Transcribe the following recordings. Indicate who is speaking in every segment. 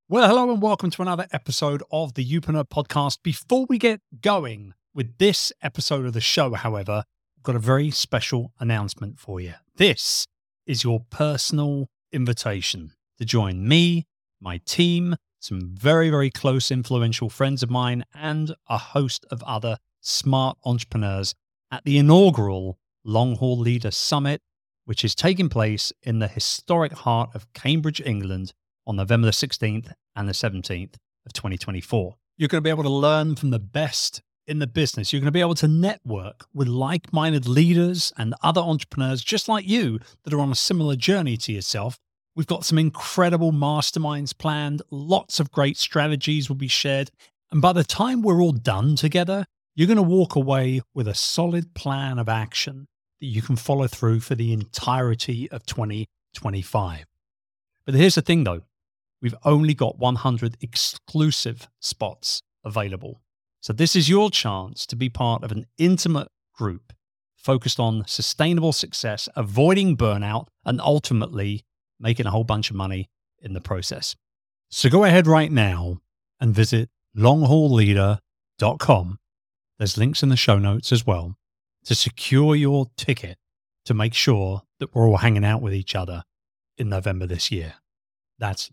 Speaker 1: Well, hello and welcome to another episode of the Youpreneur podcast. Before we get going with this episode of the show, however, I've got a very special announcement for you. This is your personal invitation to join me, my team, some very, very close influential friends of mine, and a host of other smart entrepreneurs at the inaugural Long Haul Leader Summit, which is taking place in the historic heart of Cambridge, England, on November the 16th and the 17th of 2024. You're going to be able to learn from the best in the business. You're going to be able to network with like-minded leaders and other entrepreneurs just like you that are on a similar journey to yourself. We've got some incredible masterminds planned. Lots of great strategies will be shared. And by the time we're all done together, you're going to walk away with a solid plan of action that you can follow through for the entirety of 2025. But here's the thing though. We've only got 100 exclusive spots available. So this is your chance to be part of an intimate group focused on sustainable success, avoiding burnout, and ultimately making a whole bunch of money in the process. So go ahead right now and visit longhaulleader.com. There's links in the show notes as well to secure your ticket to make sure that we're all hanging out with each other in November this year. That's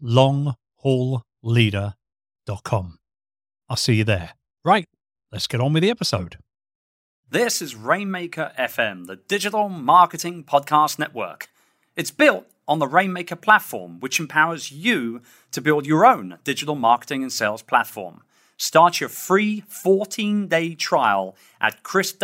Speaker 1: longhaulleader.com. I'll see you there. Right, let's get on with the episode.
Speaker 2: This is Rainmaker FM, the digital marketing podcast network. It's built on the Rainmaker platform, which empowers you to build your own digital marketing and sales platform. Start your free 14-day trial at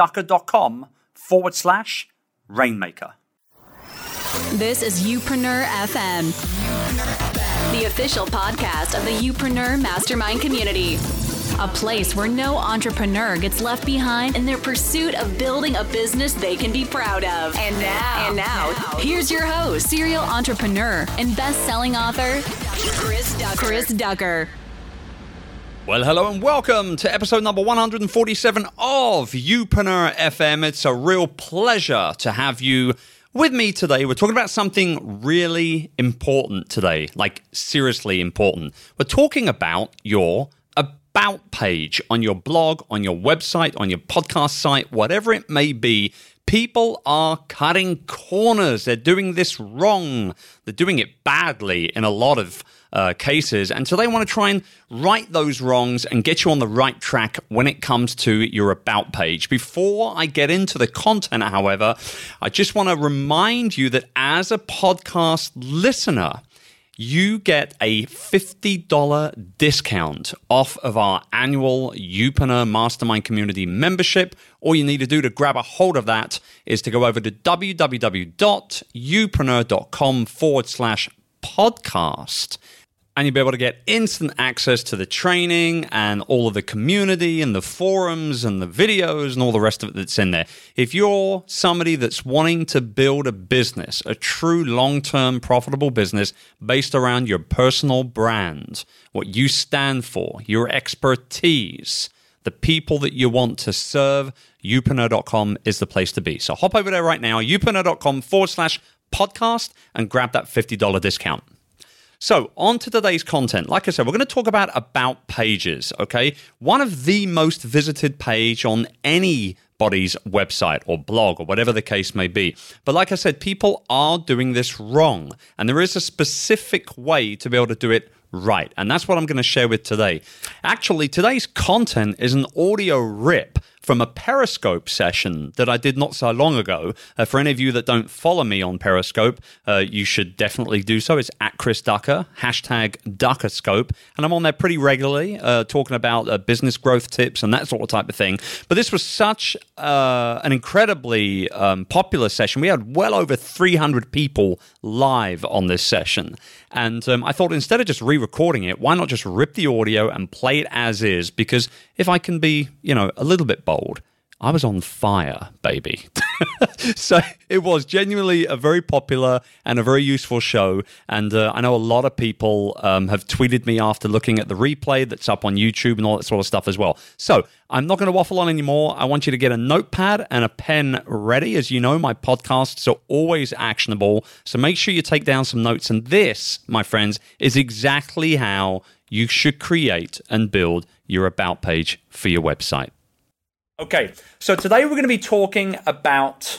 Speaker 2: chrisducker.com/Rainmaker.
Speaker 3: This is Youpreneur FM, the official podcast of the Youpreneur Mastermind community. A place where no entrepreneur gets left behind in their pursuit of building a business they can be proud of. And now, here's your host, serial entrepreneur and best-selling author, Chris Ducker.
Speaker 2: Well, hello and welcome to episode number 147 of Youpreneur FM. It's a real pleasure to have you with me today. We're talking about something really important today, like seriously important. We're talking about your about page on your blog, on your website, on your podcast site, whatever it may be. People are cutting corners. They're doing this wrong. They're doing it badly in a lot of cases. And so they want to try and right those wrongs and get you on the right track when it comes to your about page. Before I get into the content, however, I just want to remind you that as a podcast listener, you get a $50 discount off of our annual Youpreneur Mastermind Community membership. All you need to do to grab a hold of that is to go over to www.youpreneur.com/podcast. And you'll be able to get instant access to the training and all of the community and the forums and the videos and all the rest of it that's in there. If you're somebody that's wanting to build a business, a true long-term profitable business based around your personal brand, what you stand for, your expertise, the people that you want to serve, youpreneur.com is the place to be. So hop over there right now, youpreneur.com/podcast, and grab that $50 discount. So, on to today's content. Like I said, we're going to talk about pages, okay? One of the most visited page on anybody's website or blog or whatever the case may be. But like I said, people are doing this wrong. And there is a specific way to be able to do it right. And that's what I'm going to share with today. Actually, today's content is an audio rip from a Periscope session that I did not so long ago. For any of you that don't follow me on Periscope, you should definitely do so. It's at Chris Ducker, #Duckerscope. And I'm on there pretty regularly, talking about business growth tips and that sort of type of thing. But this was such an incredibly popular session. We had well over 300 people live on this session. And I thought instead of just re-recording it, why not just rip the audio and play it as is? Because if I can be, a little bit bold, I was on fire, baby. So it was genuinely a very popular and a very useful show. And I know a lot of people have tweeted me after looking at the replay that's up on YouTube and all that sort of stuff as well. So I'm not going to waffle on anymore. I want you to get a notepad and a pen ready. As you know, my podcasts are always actionable. So make sure you take down some notes. And this, my friends, is exactly how you should create and build your about page for your website. Okay, so today we're going to be talking about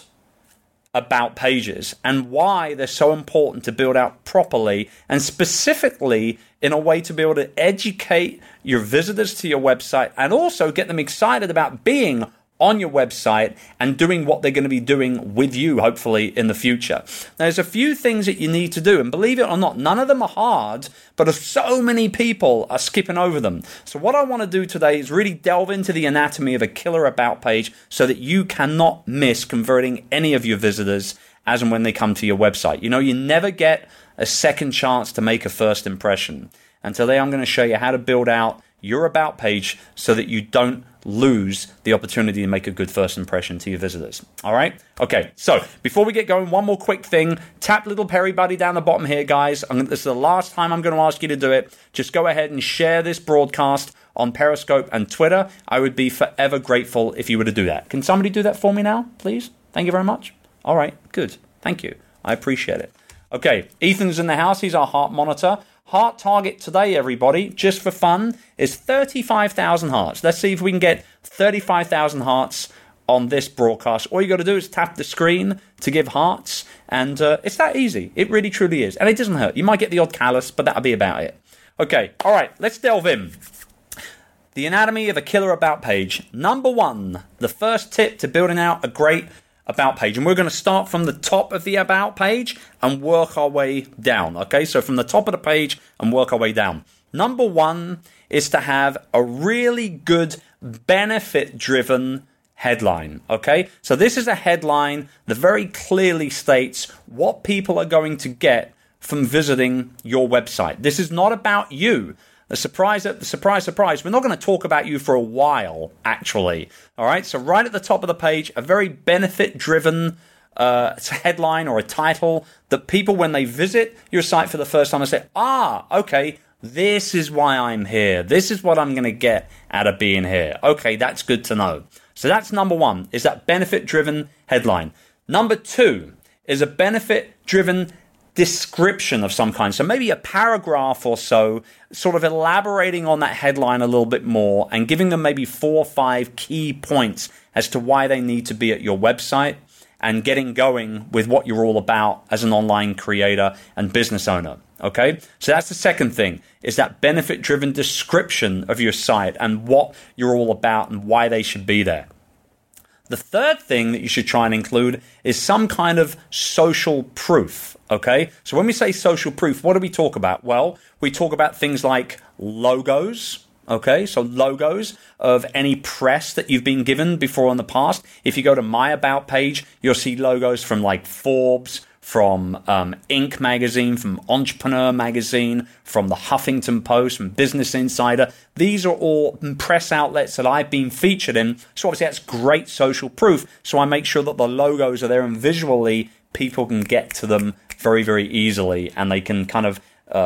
Speaker 2: pages and why they're so important to build out properly, and specifically in a way to be able to educate your visitors to your website and also get them excited about being on your website and doing what they're going to be doing with you, hopefully, in the future. Now, there's a few things that you need to do, and believe it or not, none of them are hard, but so many people are skipping over them. So what I want to do today is really delve into the anatomy of a killer about page so that you cannot miss converting any of your visitors as and when they come to your website. You know, you never get a second chance to make a first impression. And today I'm going to show you how to build out your about page so that you don't lose the opportunity to make a good first impression to your visitors. All right? Okay, so before we get going, one more quick thing. Tap little Perry Buddy down the bottom here, guys. This is the last time I'm going to ask you to do it. Just go ahead and share this broadcast on Periscope and Twitter. I would be forever grateful if you were to do that. Can somebody do that for me now, please? Thank you very much. All right, good. Thank you. I appreciate it. Okay, Ethan's in the house. He's our heart monitor. Heart target today, everybody, just for fun, is 35,000 hearts. Let's see if we can get 35,000 hearts on this broadcast. All you got to do is tap the screen to give hearts, and it's that easy. It really, truly is. And it doesn't hurt. You might get the odd callus, but that'll be about it. Okay, all right, let's delve in. The anatomy of a killer about page. Number one, the first tip to building out a great about page, and we're going to start from the top of the about page and work our way down. Okay, so from the top of the page and work our way down. Number one is to have a really good benefit driven headline. Okay, so this is a headline that very clearly states what people are going to get from visiting your website. This is not about you. Surprise, surprise, we're not going to talk about you for a while, actually. All right, so right at the top of the page, a very benefit-driven headline or a title that people, when they visit your site for the first time, they say, okay, this is why I'm here. This is what I'm going to get out of being here. Okay, that's good to know. So that's number one, is that benefit-driven headline. Number two is a benefit-driven description of some kind. So maybe a paragraph or so, sort of elaborating on that headline a little bit more and giving them maybe 4 or 5 key points as to why they need to be at your website and getting going with what you're all about as an online creator and business owner. Okay? So that's the second thing, is that benefit-driven description of your site and what you're all about and why they should be there. The third thing that you should try and include is some kind of social proof, okay? So when we say social proof, what do we talk about? Well, we talk about things like logos, okay? So logos of any press that you've been given before in the past. If you go to my About page, you'll see logos from like Forbes, from Inc. magazine, from Entrepreneur magazine, from the Huffington Post, from Business Insider. These are all press outlets that I've been featured in. So obviously that's great social proof. So I make sure that the logos are there and visually people can get to them very, very easily, and they can kind of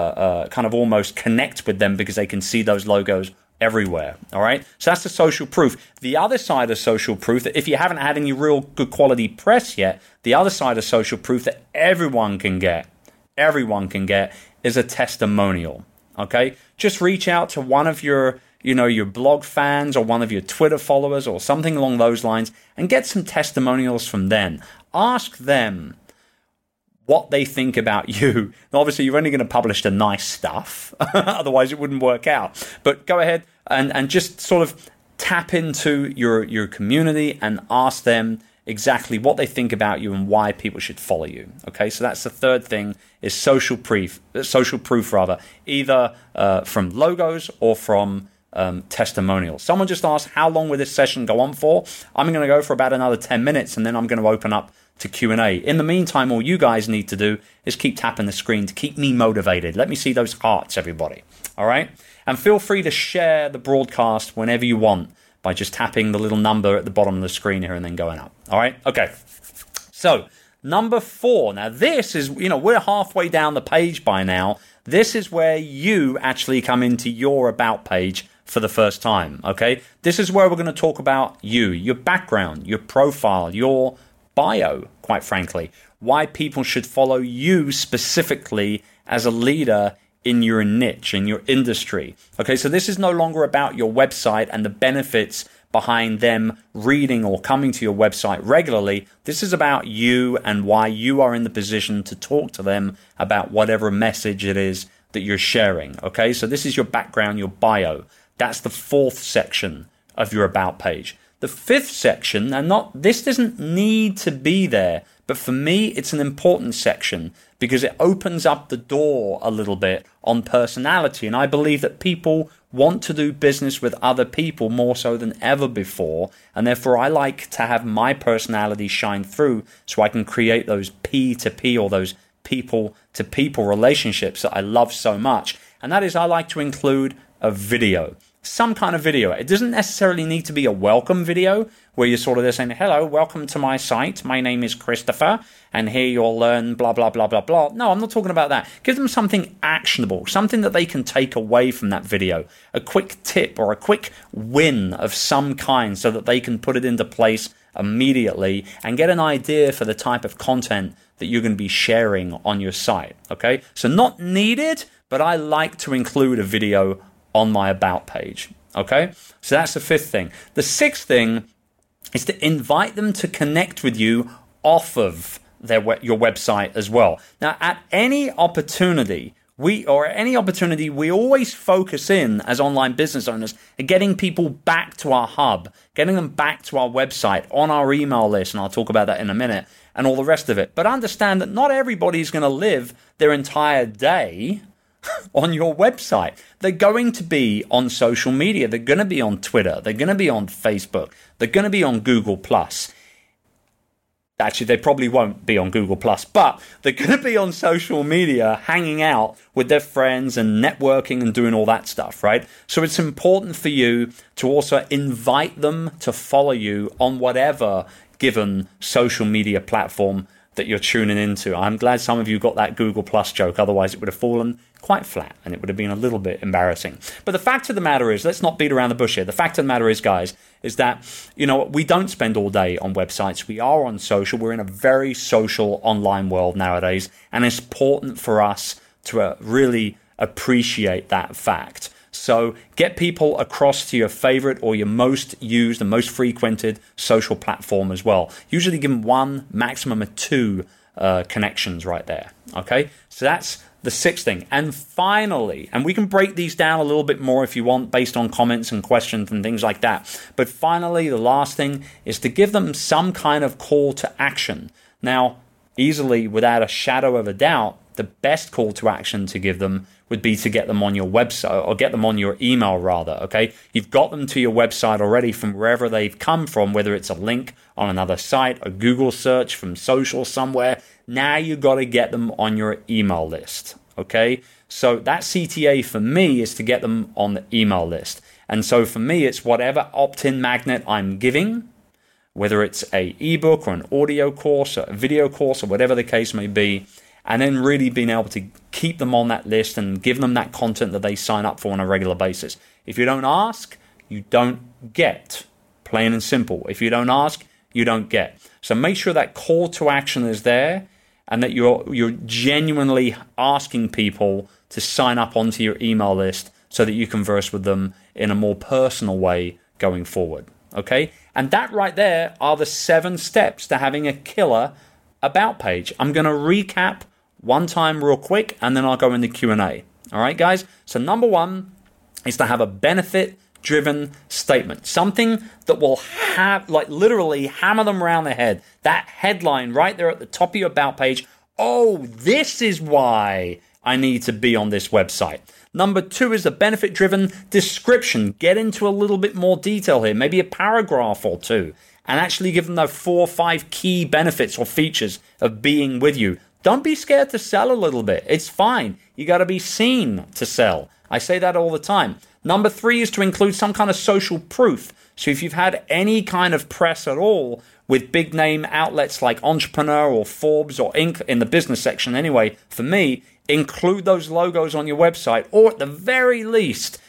Speaker 2: almost connect with them because they can see those logos everywhere. All right, so that's the social proof. The other side of social proof, that if you haven't had any real good quality press yet, the other side of social proof that everyone can get is a testimonial. Okay, just reach out to one of your blog fans or one of your Twitter followers or something along those lines and get some testimonials from them. Ask them what they think about you. Now, obviously, you're only going to publish the nice stuff. Otherwise, it wouldn't work out. But go ahead and just sort of tap into your community and ask them exactly what they think about you and why people should follow you. Okay, so that's the third thing, is social proof, either from logos or from testimonials. Someone just asked, how long will this session go on for? I'm going to go for about another 10 minutes, and then I'm going to open up to Q&A. In the meantime, all you guys need to do is keep tapping the screen to keep me motivated. Let me see those hearts, everybody. All right? And feel free to share the broadcast whenever you want by just tapping the little number at the bottom of the screen here and then going up. All right? Okay. So, number 4. Now, this is, we're halfway down the page by now. This is where you actually come into your About page for the first time, okay? This is where we're going to talk about you, your background, your profile, your bio, quite frankly, why people should follow you specifically as a leader in your niche, in your industry. Okay, so this is no longer about your website and the benefits behind them reading or coming to your website regularly. This is about you and why you are in the position to talk to them about whatever message it is that you're sharing. Okay, so this is your background, your bio. That's the fourth section of your about page. The fifth section, and this doesn't need to be there, but for me, it's an important section because it opens up the door a little bit on personality. And I believe that people want to do business with other people more so than ever before. And therefore, I like to have my personality shine through so I can create those P2P or those people-to-people relationships that I love so much. And that is, I like to include a video. Some kind of video. It doesn't necessarily need to be a welcome video where you're sort of there saying, hello, welcome to my site. My name is Christopher, and here you'll learn blah, blah, blah, blah, blah. No, I'm not talking about that. Give them something actionable, something that they can take away from that video, a quick tip or a quick win of some kind so that they can put it into place immediately and get an idea for the type of content that you're going to be sharing on your site. Okay, so not needed, but I like to include a video on my about page. Okay, so that's the fifth thing. The sixth thing is to invite them to connect with you off of your website as well. Now, at any opportunity, we always focus in as online business owners at getting people back to our hub, getting them back to our website, on our email list, and I'll talk about that in a minute, and all the rest of it. But understand that not everybody's going to live their entire day on your website. They're going to be on social media. They're going to be on Twitter. They're going to be on Facebook. They're going to be on Google+. Actually, they probably won't be on Google+, but they're going to be on social media, hanging out with their friends and networking and doing all that stuff, right? So it's important for you to also invite them to follow you on whatever given social media platform that you're tuning into. I'm glad some of you got that Google Plus joke. Otherwise, it would have fallen quite flat and it would have been a little bit embarrassing. But the fact of the matter is, let's not beat around the bush here. The fact of the matter is, guys, is that, we don't spend all day on websites. We are on social. We're in a very social online world nowadays. And it's important for us to really appreciate that fact. So get people across to your favorite or your most used and most frequented social platform as well. Usually give them one, maximum of two connections right there. Okay, so that's the sixth thing. And finally, and we can break these down a little bit more if you want based on comments and questions and things like that. But finally, the last thing is to give them some kind of call to action. Now, easily, without a shadow of a doubt, the best call to action to give them would be to get them on your website, or get them on your email rather, okay? You've got them to your website already from wherever they've come from, whether it's a link on another site, a Google search from social somewhere. Now you've got to get them on your email list, okay? So that CTA for me is to get them on the email list. And so for me, it's whatever opt-in magnet I'm giving, whether it's a ebook or an audio course or a video course or whatever the case may be, and then really being able to keep them on that list and give them that content that they sign up for on a regular basis. If you don't ask, you don't get. Plain and simple. If you don't ask, you don't get. So make sure that call to action is there and that you're genuinely asking people to sign up onto your email list so that you converse with them in a more personal way going forward. Okay? And that right there are the 7 steps to having a killer about page. I'm going to recap one time real quick, and then I'll go into Q&A. All right, guys? So number 1 is to have a benefit-driven statement. Something that will have, literally hammer them around the head. That headline right there at the top of your about page. Oh, this is why I need to be on this website. Number 2 is a benefit-driven description. Get into a little bit more detail here, maybe a paragraph or 2, and actually give them the 4 or 5 key benefits or features of being with you. Don't be scared to sell a little bit. It's fine. You got to be seen to sell. I say that all the time. Number 3 is to include some kind of social proof. So if you've had any kind of press at all with big name outlets like Entrepreneur or Forbes or Inc. in the business section anyway, for me, include those logos on your website, or at the very least,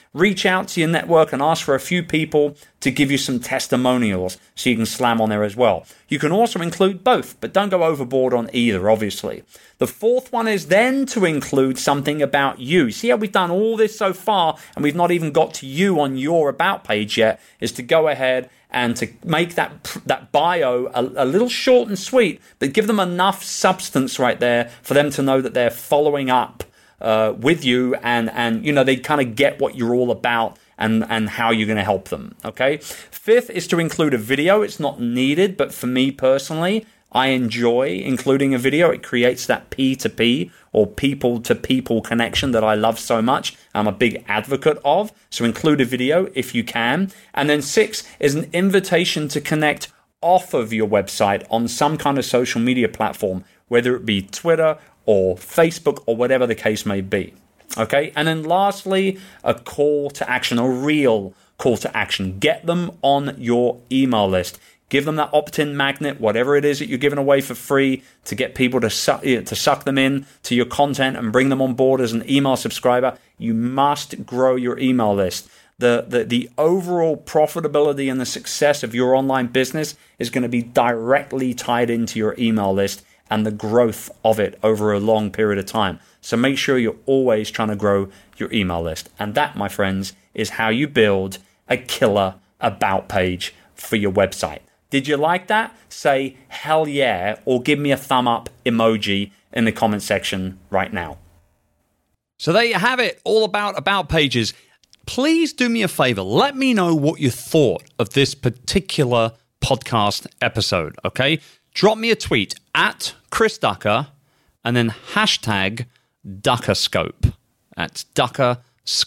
Speaker 2: reach out to your network and ask for a few people to give you some testimonials so you can slam on there as well. You can also include both, but don't go overboard on either, obviously. The fourth one is then to include something about you. See how we've done all this so far and we've not even got to you on your about page yet, is to go ahead and to make that bio a little short and sweet, but give them enough substance right there for them to know that they're following up with you and you know, they kind of get what you're all about and how you're going to help them, okay? Fifth is to include a video. It's not needed, but for me personally, I enjoy including a video. It creates that P2P or people-to-people connection that I love so much. I'm a big advocate of. So include a video if you can. And then 6 is an invitation to connect off of your website on some kind of social media platform, whether it be Twitter or Facebook or whatever the case may be. Okay? And then lastly, a call to action, a real call to action. Get them on your email list. Give them that opt-in magnet, whatever it is that you're giving away for free to get people to suck them in to your content and bring them on board as an email subscriber. You must grow your email list. The overall profitability and the success of your online business is going to be directly tied into your email list and the growth of it over a long period of time. So make sure you're always trying to grow your email list. And that, my friends, is how you build a killer about page for your website. Did you like that? Say hell yeah, or give me a thumb up emoji in the comment section right now.
Speaker 4: So there you have it, all about pages. Please do me a favor. Let me know what you thought of this particular podcast episode, okay? Drop me a tweet at Chris Ducker and then hashtag Duckerscope. That's Duckerscope,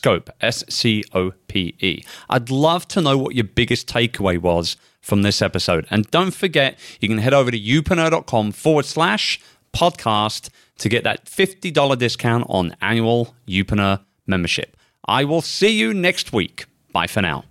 Speaker 4: SCOPE. I'd love to know what your biggest takeaway was from this episode. And don't forget, you can head over to youpreneur.com/podcast to get that $50 discount on annual Youpreneur membership. I will see you next week. Bye for now.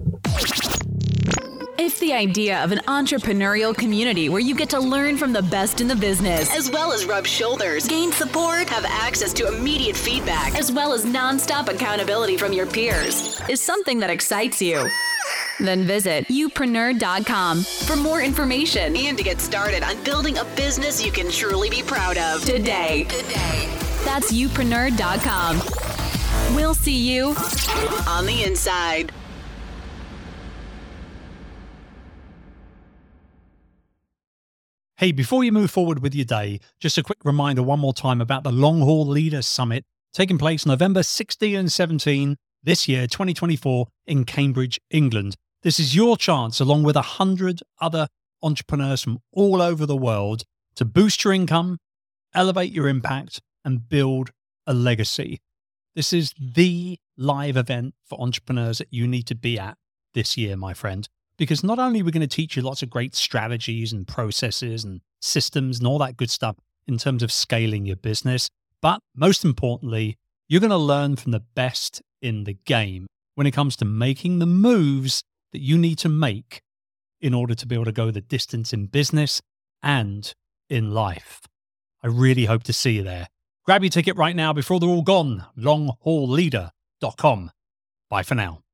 Speaker 3: If the idea of an entrepreneurial community where you get to learn from the best in the business, as well as rub shoulders, gain support, have access to immediate feedback, as well as nonstop accountability from your peers, is something that excites you, then visit youpreneur.com for more information and to get started on building a business you can truly be proud of today. That's youpreneur.com. We'll see you on the inside.
Speaker 1: Hey, before you move forward with your day, just a quick reminder one more time about the Long Haul Leader Summit taking place November 16 and 17 this year, 2024, in Cambridge, England. This is your chance, along with 100 other entrepreneurs from all over the world, to boost your income, elevate your impact, and build a legacy. This is the live event for entrepreneurs that you need to be at this year, my friend. Because not only are we going to teach you lots of great strategies and processes and systems and all that good stuff in terms of scaling your business, but most importantly, you're going to learn from the best in the game when it comes to making the moves that you need to make in order to be able to go the distance in business and in life. I really hope to see you there. Grab your ticket right now before they're all gone. longhaulleader.com. Bye for now.